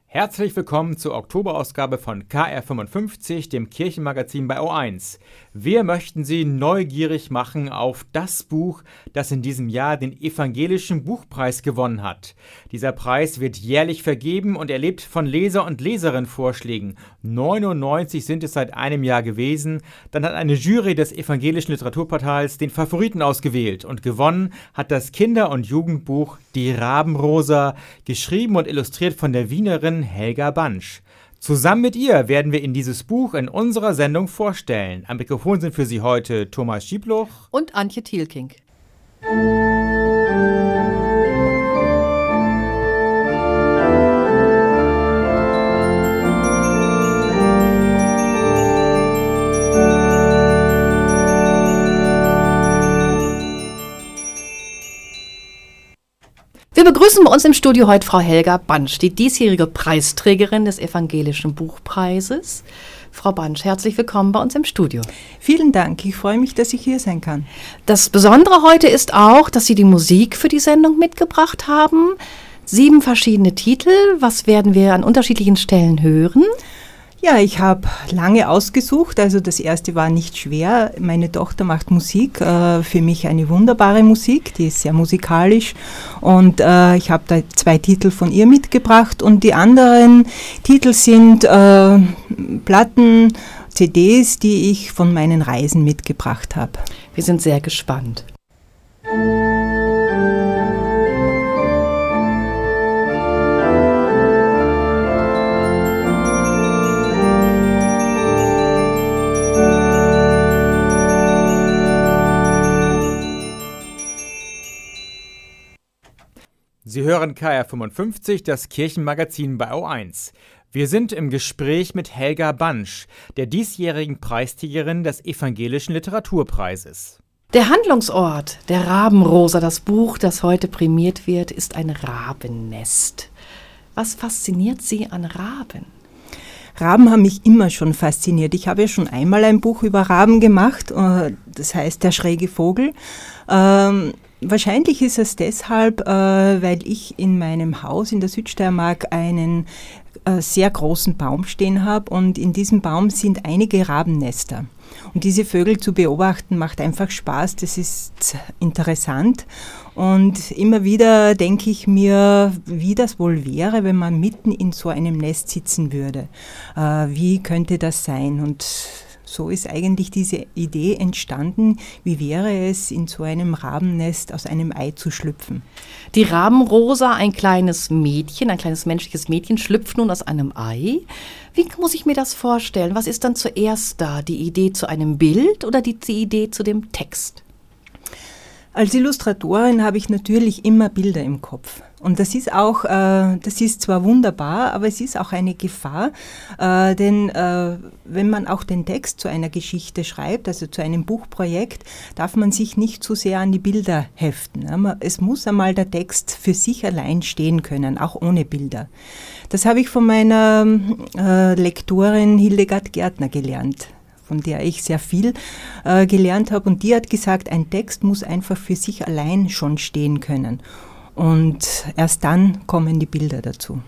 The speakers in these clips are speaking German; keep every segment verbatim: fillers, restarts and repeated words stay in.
Herzlich willkommen zur Oktoberausgabe von K R fünfundfünfzig, dem Kirchenmagazin bei O eins. Wir möchten Sie neugierig machen auf das Buch, das in diesem Jahr den Evangelischen Buchpreis gewonnen hat. Dieser Preis wird jährlich vergeben und er lebt von Leser- und Leserinnenvorschlägen. neunundneunzig sind es seit einem Jahr gewesen. Dann hat eine Jury des Evangelischen Literaturportals den Favoriten ausgewählt und gewonnen hat das Kinder- und Jugendbuch Die Rabenrosa, geschrieben und illustriert von der Wienerin Helga Bansch. Zusammen mit ihr werden wir Ihnen dieses Buch in unserer Sendung vorstellen. Am Mikrofon sind für Sie heute Thomas Schiebloch und Antje Thielking. Wir begrüßen bei uns im Studio heute Frau Helga Bansch, die diesjährige Preisträgerin des Evangelischen Buchpreises. Frau Bansch, herzlich willkommen bei uns im Studio. Vielen Dank, ich freue mich, dass ich hier sein kann. Das Besondere heute ist auch, dass Sie die Musik für die Sendung mitgebracht haben. Sieben verschiedene Titel. Was werden wir an unterschiedlichen Stellen hören? Ja, ich habe lange ausgesucht, also das erste war nicht schwer. Meine Tochter macht Musik, äh, für mich eine wunderbare Musik, die ist sehr musikalisch und äh, ich habe da zwei Titel von ihr mitgebracht und die anderen Titel sind äh, Platten, C Ds, die ich von meinen Reisen mitgebracht habe. Wir sind sehr gespannt. Sie hören K R fünfundfünfzig, das Kirchenmagazin bei O eins. Wir sind im Gespräch mit Helga Bansch, der diesjährigen Preisträgerin des Evangelischen Literaturpreises. Der Handlungsort der Rabenrosa, das Buch, das heute prämiert wird, ist ein Rabennest. Was fasziniert Sie an Raben? Raben haben mich immer schon fasziniert. Ich habe ja schon einmal ein Buch über Raben gemacht, das heißt Der schräge Vogel. Ähm, Wahrscheinlich ist es deshalb, äh, weil ich in meinem Haus in der Südsteiermark einen äh, sehr großen Baum stehen habe und in diesem Baum sind einige Rabennester. Und diese Vögel zu beobachten macht einfach Spaß, das ist interessant. Und immer wieder denke ich mir, wie das wohl wäre, wenn man mitten in so einem Nest sitzen würde. Äh, wie könnte das sein? Und so ist eigentlich diese Idee entstanden, wie wäre es, in so einem Rabennest aus einem Ei zu schlüpfen. Die Rabenrosa, ein kleines Mädchen, ein kleines menschliches Mädchen, schlüpft nun aus einem Ei. Wie muss ich mir das vorstellen? Was ist dann zuerst da? Die Idee zu einem Bild oder die, die Idee zu dem Text? Als Illustratorin habe ich natürlich immer Bilder im Kopf. Und das ist auch, äh, das ist zwar wunderbar, aber es ist auch eine Gefahr, äh, denn äh, wenn man auch den Text zu einer Geschichte schreibt, also zu einem Buchprojekt, darf man sich nicht zu sehr an die Bilder heften. Ja? Es muss einmal der Text für sich allein stehen können, auch ohne Bilder. Das habe ich von meiner äh, Lektorin Hildegard Gärtner gelernt, von der ich sehr viel äh, gelernt habe. Und die hat gesagt, ein Text muss einfach für sich allein schon stehen können. Und erst dann kommen die Bilder dazu.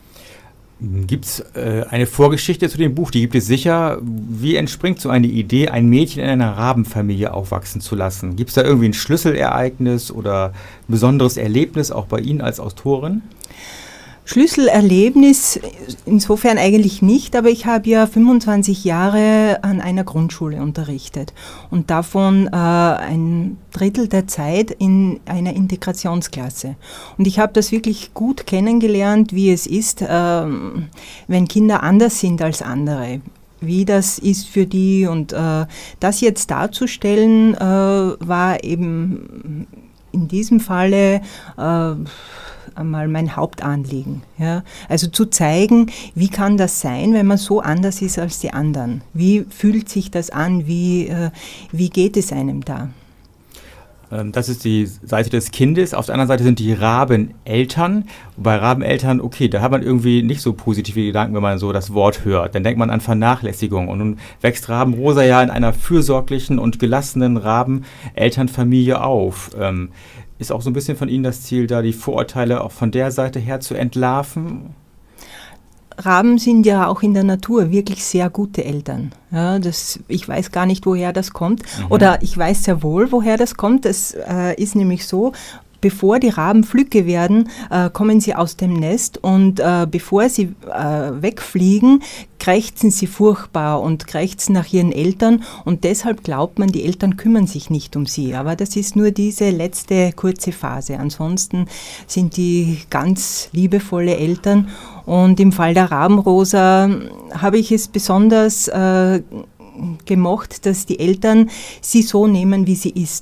Gibt es äh, eine Vorgeschichte zu dem Buch? Die gibt es sicher. Wie entspringt so eine Idee, ein Mädchen in einer Rabenfamilie aufwachsen zu lassen? Gibt es da irgendwie ein Schlüsselereignis oder ein besonderes Erlebnis auch bei Ihnen als Autorin? Schlüsselerlebnis insofern eigentlich nicht, aber ich habe ja fünfundzwanzig Jahre an einer Grundschule unterrichtet und davon äh, ein Drittel der Zeit in einer Integrationsklasse. Und ich habe das wirklich gut kennengelernt, wie es ist, äh, wenn Kinder anders sind als andere, wie das ist für die. Und äh, das jetzt darzustellen, äh, war eben in diesem Falle äh, einmal mein Hauptanliegen. Ja? Also zu zeigen, wie kann das sein, wenn man so anders ist als die anderen? Wie fühlt sich das an? Wie, äh, wie geht es einem da? Das ist die Seite des Kindes. Auf der anderen Seite sind die Rabeneltern. Bei Rabeneltern, okay, da hat man irgendwie nicht so positive Gedanken, wenn man so das Wort hört. Dann denkt man an Vernachlässigung. Und nun wächst Rabenrosa ja in einer fürsorglichen und gelassenen Rabenelternfamilie auf. Ähm, ist auch so ein bisschen von Ihnen das Ziel, da die Vorurteile auch von der Seite her zu entlarven? Raben sind ja auch in der Natur wirklich sehr gute Eltern. Ja, das, ich weiß gar nicht, woher das kommt. Mhm. Oder ich weiß sehr wohl, woher das kommt. Es äh, ist nämlich so, bevor die Raben Flücke werden, äh, kommen sie aus dem Nest und äh, bevor sie äh, wegfliegen, krächzen sie furchtbar und krächzen nach ihren Eltern und deshalb glaubt man, die Eltern kümmern sich nicht um sie. Aber das ist nur diese letzte kurze Phase. Ansonsten sind die ganz liebevolle Eltern und im Fall der Rabenrosa habe ich es besonders äh, gemocht, dass die Eltern sie so nehmen, wie sie ist.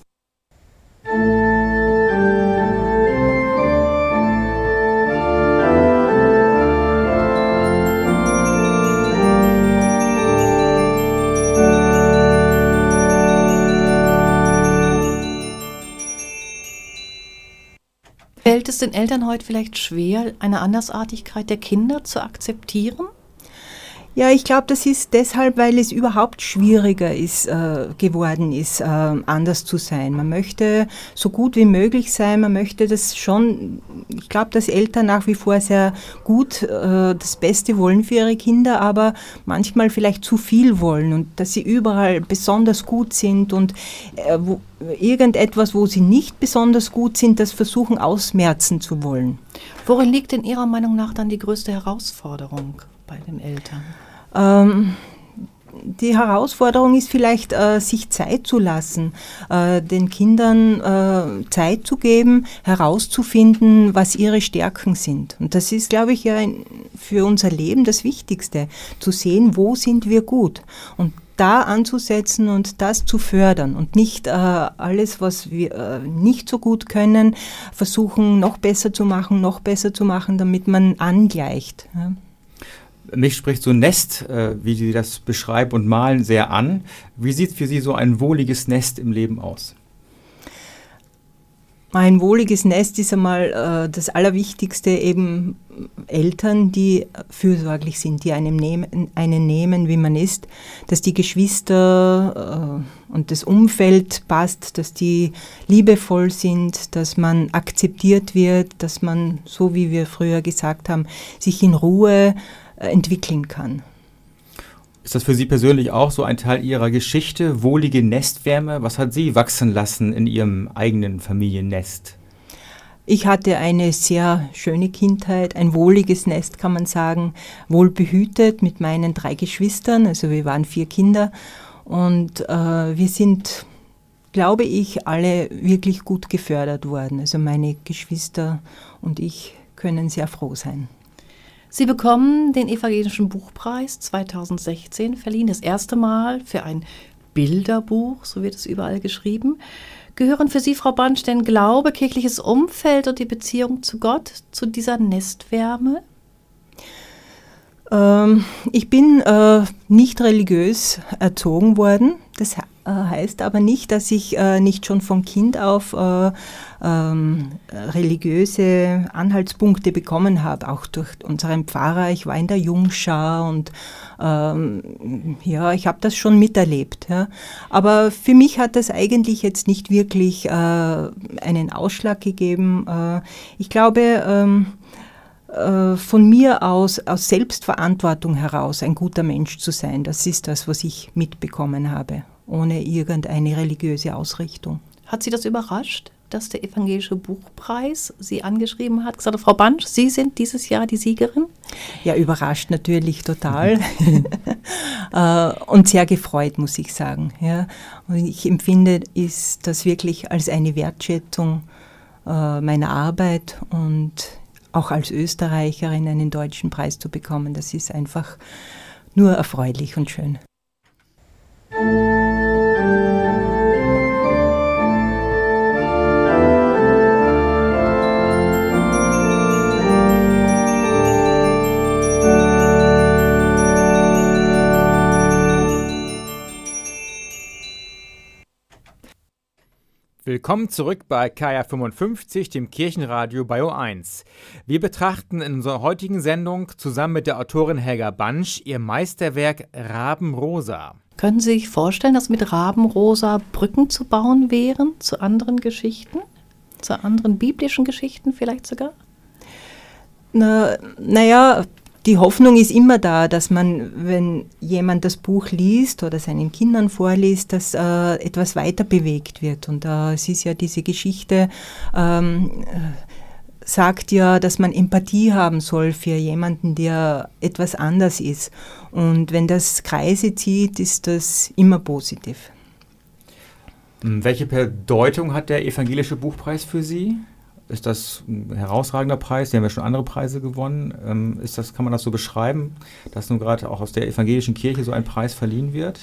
Fällt es den Eltern heute vielleicht schwer, eine Andersartigkeit der Kinder zu akzeptieren? Ja, ich glaube, das ist deshalb, weil es überhaupt schwieriger ist, äh, geworden ist, äh, anders zu sein. Man möchte so gut wie möglich sein, man möchte das schon, ich glaube, dass Eltern nach wie vor sehr gut äh, das Beste wollen für ihre Kinder, aber manchmal vielleicht zu viel wollen und dass sie überall besonders gut sind und äh, wo, irgendetwas, wo sie nicht besonders gut sind, das versuchen ausmerzen zu wollen. Worin liegt in Ihrer Meinung nach dann die größte Herausforderung bei den Eltern? Ähm, die Herausforderung ist vielleicht, äh, sich Zeit zu lassen, äh, den Kindern äh, Zeit zu geben, herauszufinden, was ihre Stärken sind. Und das ist, glaube ich, ja für unser Leben das Wichtigste, zu sehen, wo sind wir gut. Und da anzusetzen und das zu fördern und nicht äh, alles, was wir äh, nicht so gut können, versuchen noch besser zu machen, noch besser zu machen, damit man angleicht. Ja. Mich spricht so ein Nest, äh, wie Sie das beschreiben und malen, sehr an. Wie sieht für Sie so ein wohliges Nest im Leben aus? Ein wohliges Nest ist einmal äh, das Allerwichtigste, eben Eltern, die fürsorglich sind, die einem nehmen, einen nehmen, wie man ist, dass die Geschwister äh, und das Umfeld passt, dass die liebevoll sind, dass man akzeptiert wird, dass man, so wie wir früher gesagt haben, sich in Ruhe äh, entwickeln kann. Ist das für Sie persönlich auch so ein Teil Ihrer Geschichte, wohlige Nestwärme? Was hat Sie wachsen lassen in Ihrem eigenen Familiennest? Ich hatte eine sehr schöne Kindheit, ein wohliges Nest, kann man sagen, wohlbehütet mit meinen drei Geschwistern, also wir waren vier Kinder und äh, wir sind, glaube ich, alle wirklich gut gefördert worden. Also meine Geschwister und ich können sehr froh sein. Sie bekommen den Evangelischen Buchpreis zweitausendsechzehn verliehen, das erste Mal für ein Bilderbuch, so wird es überall geschrieben. Gehören für Sie, Frau Bansch, denn Glaube, kirchliches Umfeld und die Beziehung zu Gott zu dieser Nestwärme? Ähm, ich bin äh, nicht religiös erzogen worden. Das äh, heißt aber nicht, dass ich äh, nicht schon von Kind auf äh, ähm, religiöse Anhaltspunkte bekommen habe, auch durch unseren Pfarrer. Ich war in der Jungschar und ähm, ja, ich habe das schon miterlebt. Ja. Aber für mich hat das eigentlich jetzt nicht wirklich äh, einen Ausschlag gegeben. Äh, ich glaube, ähm, von mir aus, aus Selbstverantwortung heraus ein guter Mensch zu sein. Das ist das, was ich mitbekommen habe, ohne irgendeine religiöse Ausrichtung. Hat Sie das überrascht, dass der Evangelische Buchpreis Sie angeschrieben hat, gesagt hat, Frau Bansch, Sie sind dieses Jahr die Siegerin? Ja, überrascht natürlich total und sehr gefreut, muss ich sagen. Ja. Und ich empfinde ist das wirklich als eine Wertschätzung äh, meiner Arbeit und auch als Österreicherin einen deutschen Preis zu bekommen, das ist einfach nur erfreulich und schön. Willkommen zurück bei K R fünfundfünfzig, dem Kirchenradio bei O eins. Wir betrachten in unserer heutigen Sendung zusammen mit der Autorin Helga Bansch ihr Meisterwerk Rabenrosa. Können Sie sich vorstellen, dass mit Rabenrosa Brücken zu bauen wären zu anderen Geschichten? Zu anderen biblischen Geschichten vielleicht sogar? Na, naja, die Hoffnung ist immer da, dass man, wenn jemand das Buch liest oder seinen Kindern vorliest, dass äh, etwas weiter bewegt wird. Und äh, es ist ja diese Geschichte, ähm, sagt ja, dass man Empathie haben soll für jemanden, der etwas anders ist. Und wenn das Kreise zieht, ist das immer positiv. Welche Bedeutung hat der Evangelische Buchpreis für Sie? Ist das ein herausragender Preis? Sie haben ja schon andere Preise gewonnen. Ähm, ist das, kann man das so beschreiben, dass nun gerade auch aus der evangelischen Kirche so ein Preis verliehen wird?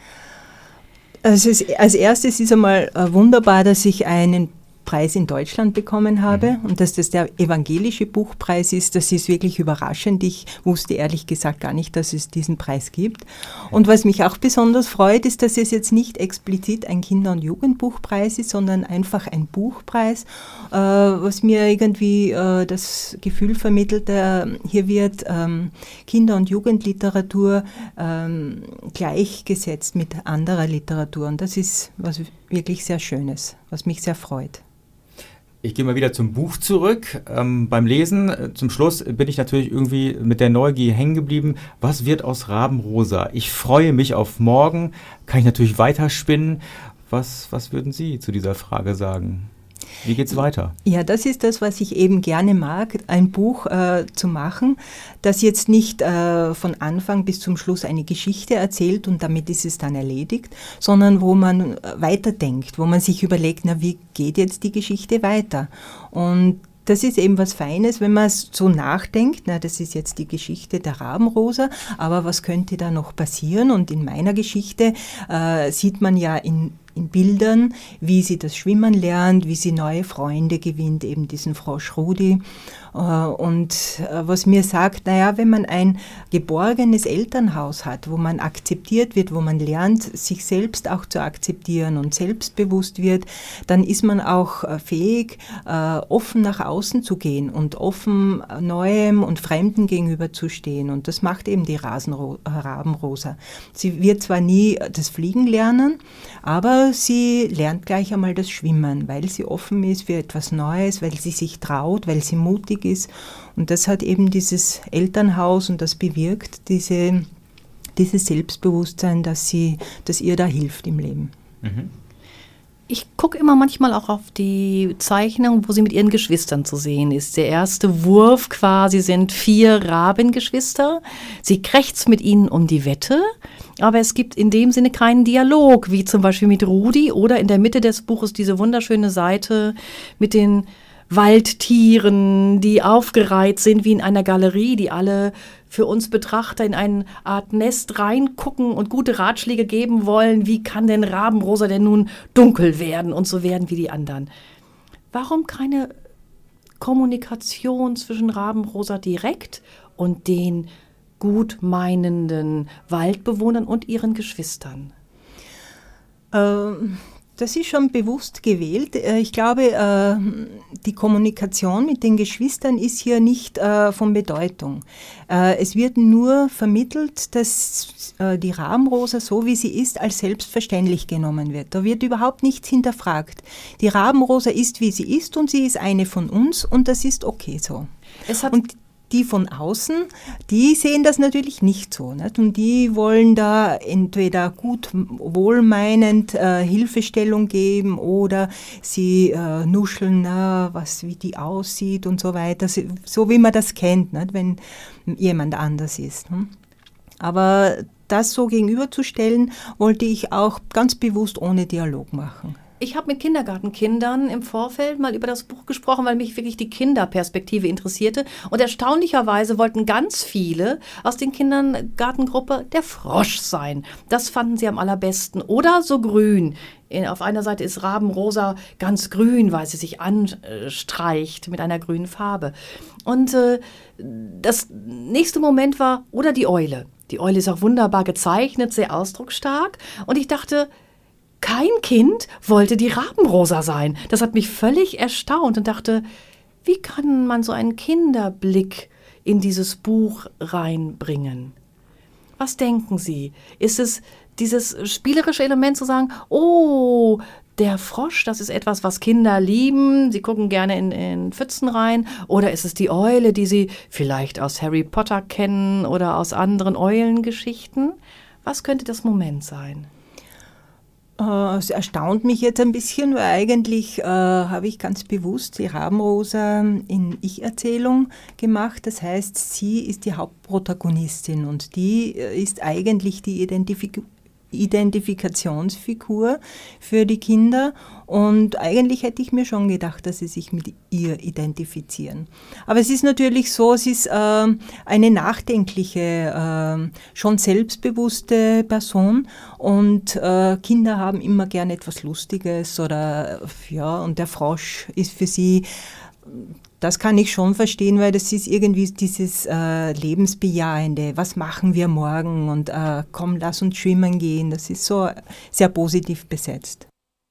Also es, als erstes ist einmal äh, wunderbar, dass ich einen Preis in Deutschland bekommen habe mhm. und dass das der evangelische Buchpreis ist, das ist wirklich überraschend. Ich wusste ehrlich gesagt gar nicht, dass es diesen Preis gibt. Und was mich auch besonders freut, ist, dass es jetzt nicht explizit ein Kinder- und Jugendbuchpreis ist, sondern einfach ein Buchpreis, äh, was mir irgendwie äh, das Gefühl vermittelt, äh, hier wird ähm, Kinder- und Jugendliteratur ähm, gleichgesetzt mit anderer Literatur. Und das ist was wirklich sehr Schönes, was mich sehr freut. Ich gehe mal wieder zum Buch zurück. Ähm, beim Lesen, äh, zum Schluss, bin ich natürlich irgendwie mit der Neugier hängen geblieben. Was wird aus Rabenrosa? Ich freue mich auf morgen. Kann ich natürlich weiterspinnen. Was, was würden Sie zu dieser Frage sagen? Wie geht's weiter? Ja, das ist das, was ich eben gerne mag, ein Buch äh, zu machen, das jetzt nicht äh, von Anfang bis zum Schluss eine Geschichte erzählt und damit ist es dann erledigt, sondern wo man weiterdenkt, wo man sich überlegt, na, wie geht jetzt die Geschichte weiter? Und das ist eben was Feines, wenn man so nachdenkt, na, das ist jetzt die Geschichte der Rabenrosa, aber was könnte da noch passieren? Und in meiner Geschichte äh, sieht man ja in in Bildern, wie sie das Schwimmen lernt, wie sie neue Freunde gewinnt, eben diesen Frosch Rudi. Und was mir sagt, naja, wenn man ein geborgenes Elternhaus hat, wo man akzeptiert wird, wo man lernt, sich selbst auch zu akzeptieren und selbstbewusst wird, dann ist man auch fähig, offen nach außen zu gehen und offen Neuem und Fremden gegenüberzustehen. Und das macht eben die Rasenro- Rabenrosa. Sie wird zwar nie das Fliegen lernen, aber sie lernt gleich einmal das Schwimmen, weil sie offen ist für etwas Neues, weil sie sich traut, weil sie mutig ist. Und das hat eben dieses Elternhaus und das bewirkt diese, dieses Selbstbewusstsein, dass, sie, dass ihr da hilft im Leben. Mhm. Ich gucke immer manchmal auch auf die Zeichnung, wo sie mit ihren Geschwistern zu sehen ist. Der erste Wurf quasi sind vier Rabengeschwister. Sie krächzt mit ihnen um die Wette, aber es gibt in dem Sinne keinen Dialog, wie zum Beispiel mit Rudi oder in der Mitte des Buches diese wunderschöne Seite mit den Waldtieren, die aufgereiht sind wie in einer Galerie, die alle für uns Betrachter in eine Art Nest reingucken und gute Ratschläge geben wollen. Wie kann denn Rabenrosa denn nun dunkel werden und so werden wie die anderen? Warum keine Kommunikation zwischen Rabenrosa direkt und den gutmeinenden Waldbewohnern und ihren Geschwistern? Ähm... Das ist schon bewusst gewählt. Ich glaube, die Kommunikation mit den Geschwistern ist hier nicht von Bedeutung. Es wird nur vermittelt, dass die Rabenrosa, so wie sie ist, als selbstverständlich genommen wird. Da wird überhaupt nichts hinterfragt. Die Rabenrosa ist, wie sie ist und sie ist eine von uns und das ist okay so. Es hat und die von außen, die sehen das natürlich nicht so. Nicht? Und die wollen da entweder gut wohlmeinend äh, Hilfestellung geben oder sie äh, nuscheln, na, was, wie die aussieht und so weiter. So, so wie man das kennt, nicht? Wenn jemand anders ist. Hm? Aber das so gegenüberzustellen, wollte ich auch ganz bewusst ohne Dialog machen. Ich habe mit Kindergartenkindern im Vorfeld mal über das Buch gesprochen, weil mich wirklich die Kinderperspektive interessierte. Und erstaunlicherweise wollten ganz viele aus den Kindergartengruppe der Frosch sein. Das fanden sie am allerbesten. Oder so grün. Auf einer Seite ist Rabenrosa ganz grün, weil sie sich anstreicht mit einer grünen Farbe. Und äh, das nächste Moment war, oder die Eule. Die Eule ist auch wunderbar gezeichnet, sehr ausdrucksstark. Und ich dachte, kein Kind wollte die Rabenrosa sein. Das hat mich völlig erstaunt und dachte, wie kann man so einen Kinderblick in dieses Buch reinbringen? Was denken Sie? Ist es dieses spielerische Element zu sagen, oh, der Frosch, das ist etwas, was Kinder lieben. Sie gucken gerne in, in Pfützen rein. Oder ist es die Eule, die sie vielleicht aus Harry Potter kennen oder aus anderen Eulengeschichten? Was könnte das Moment sein? Äh, Es erstaunt mich jetzt ein bisschen, weil eigentlich äh, habe ich ganz bewusst die Rabenrosa in Ich-Erzählung gemacht. Das heißt, sie ist die Hauptprotagonistin und die äh, ist eigentlich die Identifik Identifikationsfigur für die Kinder. Und eigentlich hätte ich mir schon gedacht, dass sie sich mit ihr identifizieren. Aber es ist natürlich so, es ist äh, eine nachdenkliche, äh, schon selbstbewusste Person und äh, Kinder haben immer gern etwas Lustiges oder ja, und der Frosch ist für sie, das kann ich schon verstehen, weil das ist irgendwie dieses äh, Lebensbejahende. Was machen wir morgen? Und äh, komm, lass uns schwimmen gehen. Das ist so sehr positiv besetzt.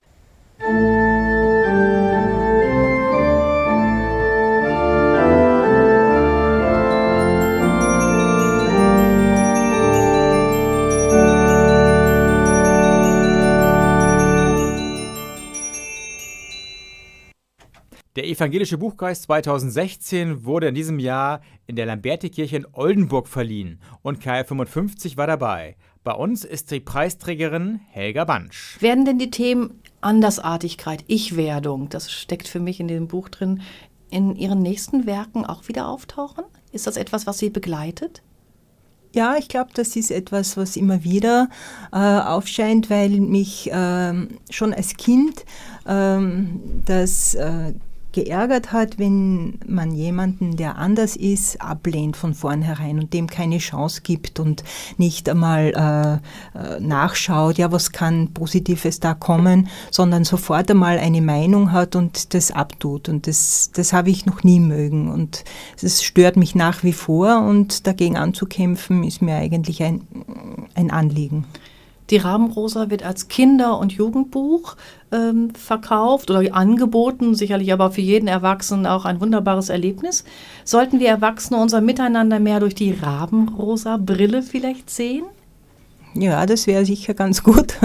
Der Evangelische Buchpreis zweitausendsechzehn wurde in diesem Jahr in der Lambertikirche in Oldenburg verliehen und K R fünfundfünfzig war dabei. Bei uns ist die Preisträgerin Helga Bansch. Werden denn die Themen Andersartigkeit, Ich-Werdung, das steckt für mich in dem Buch drin, in Ihren nächsten Werken auch wieder auftauchen? Ist das etwas, was Sie begleitet? Ja, ich glaube, das ist etwas, was immer wieder äh, aufscheint, weil mich äh, schon als Kind äh, das äh, geärgert hat, wenn man jemanden, der anders ist, ablehnt von vornherein und dem keine Chance gibt und nicht einmal äh, nachschaut, ja, was kann Positives da kommen, sondern sofort einmal eine Meinung hat und das abtut. Und das, das habe ich noch nie mögen. Und das stört mich nach wie vor und dagegen anzukämpfen, ist mir eigentlich ein, ein Anliegen. Die Rabenrosa wird als Kinder- und Jugendbuch ähm, verkauft oder angeboten, sicherlich aber für jeden Erwachsenen auch ein wunderbares Erlebnis. Sollten wir Erwachsene unser Miteinander mehr durch die Rabenrosa-Brille vielleicht sehen? Ja, das wäre sicher ganz gut.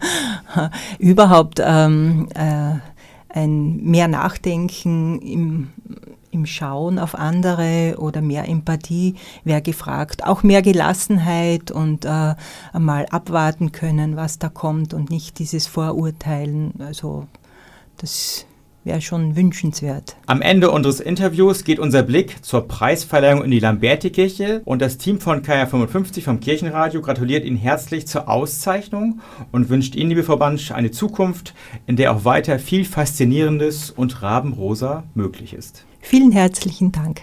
Überhaupt ähm, äh, ein mehr Nachdenken im im Schauen auf andere oder mehr Empathie wäre gefragt. Auch mehr Gelassenheit und äh, einmal abwarten können, was da kommt und nicht dieses Vorurteilen. Also das wäre schon wünschenswert. Am Ende unseres Interviews geht unser Blick zur Preisverleihung in die Lambertikirche und das Team von K R fünfundfünfzig vom Kirchenradio gratuliert Ihnen herzlich zur Auszeichnung und wünscht Ihnen, liebe Frau Bansch, eine Zukunft, in der auch weiter viel Faszinierendes und Rabenrosa möglich ist. Vielen herzlichen Dank.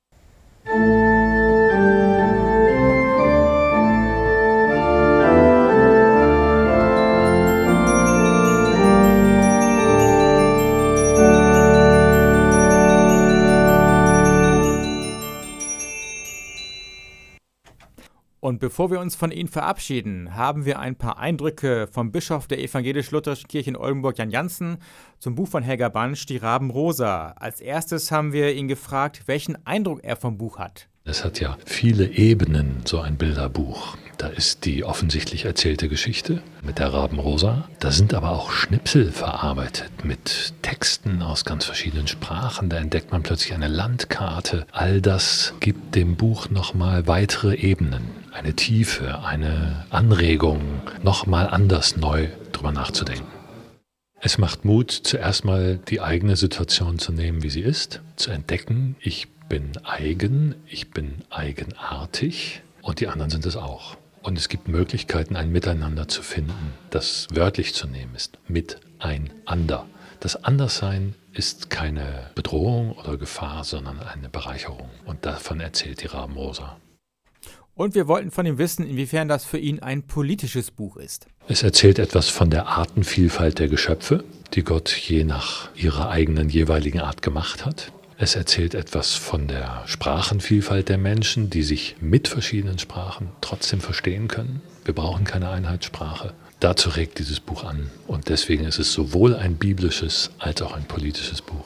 Und bevor wir uns von Ihnen verabschieden, haben wir ein paar Eindrücke vom Bischof der Evangelisch-Lutherischen Kirche in Oldenburg, Jan Jansen, zum Buch von Helga Bansch, Die Rabenrosa. Als erstes haben wir ihn gefragt, welchen Eindruck er vom Buch hat. Es hat ja viele Ebenen, so ein Bilderbuch. Da ist die offensichtlich erzählte Geschichte mit der Rabenrosa. Da sind aber auch Schnipsel verarbeitet mit Texten aus ganz verschiedenen Sprachen. Da entdeckt man plötzlich eine Landkarte. All das gibt dem Buch nochmal weitere Ebenen, eine Tiefe, eine Anregung, nochmal anders neu drüber nachzudenken. Es macht Mut, zuerst mal die eigene Situation zu nehmen, wie sie ist, zu entdecken, ich bin eigen, ich bin eigenartig und die anderen sind es auch. Und es gibt Möglichkeiten, ein Miteinander zu finden, das wörtlich zu nehmen ist, miteinander. Das Anderssein ist keine Bedrohung oder Gefahr, sondern eine Bereicherung. Und davon erzählt die Rabenrosa. Und wir wollten von ihm wissen, inwiefern das für ihn ein politisches Buch ist. Es erzählt etwas von der Artenvielfalt der Geschöpfe, die Gott je nach ihrer eigenen jeweiligen Art gemacht hat. Es erzählt etwas von der Sprachenvielfalt der Menschen, die sich mit verschiedenen Sprachen trotzdem verstehen können. Wir brauchen keine Einheitssprache. Dazu regt dieses Buch an. Und deswegen ist es sowohl ein biblisches als auch ein politisches Buch.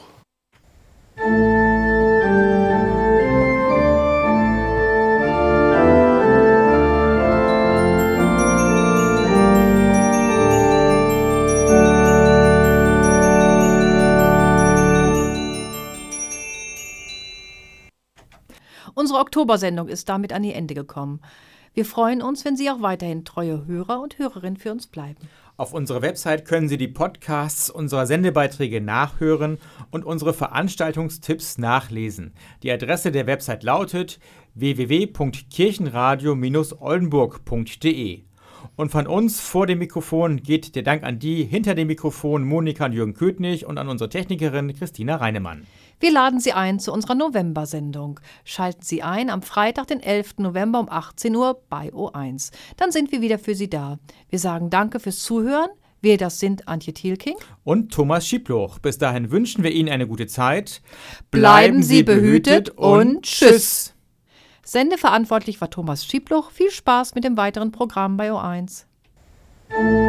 Unsere Oktobersendung ist damit an ihr Ende gekommen. Wir freuen uns, wenn Sie auch weiterhin treue Hörer und Hörerinnen für uns bleiben. Auf unserer Website können Sie die Podcasts unserer Sendebeiträge nachhören und unsere Veranstaltungstipps nachlesen. Die Adresse der Website lautet w w w punkt kirchenradio Bindestrich oldenburg punkt d e. Und von uns vor dem Mikrofon geht der Dank an die hinter dem Mikrofon Monika und Jürgen Ködnig und an unsere Technikerin Christina Reinemann. Wir laden Sie ein zu unserer November-Sendung. Schalten Sie ein am Freitag, den elften November um achtzehn Uhr bei O eins. Dann sind wir wieder für Sie da. Wir sagen Danke fürs Zuhören. Wir, das sind Antje Thielking und Thomas Schiebloch. Bis dahin wünschen wir Ihnen eine gute Zeit. Bleiben Sie behütet und tschüss. Sendeverantwortlich war Thomas Schiebloch. Viel Spaß mit dem weiteren Programm bei O eins.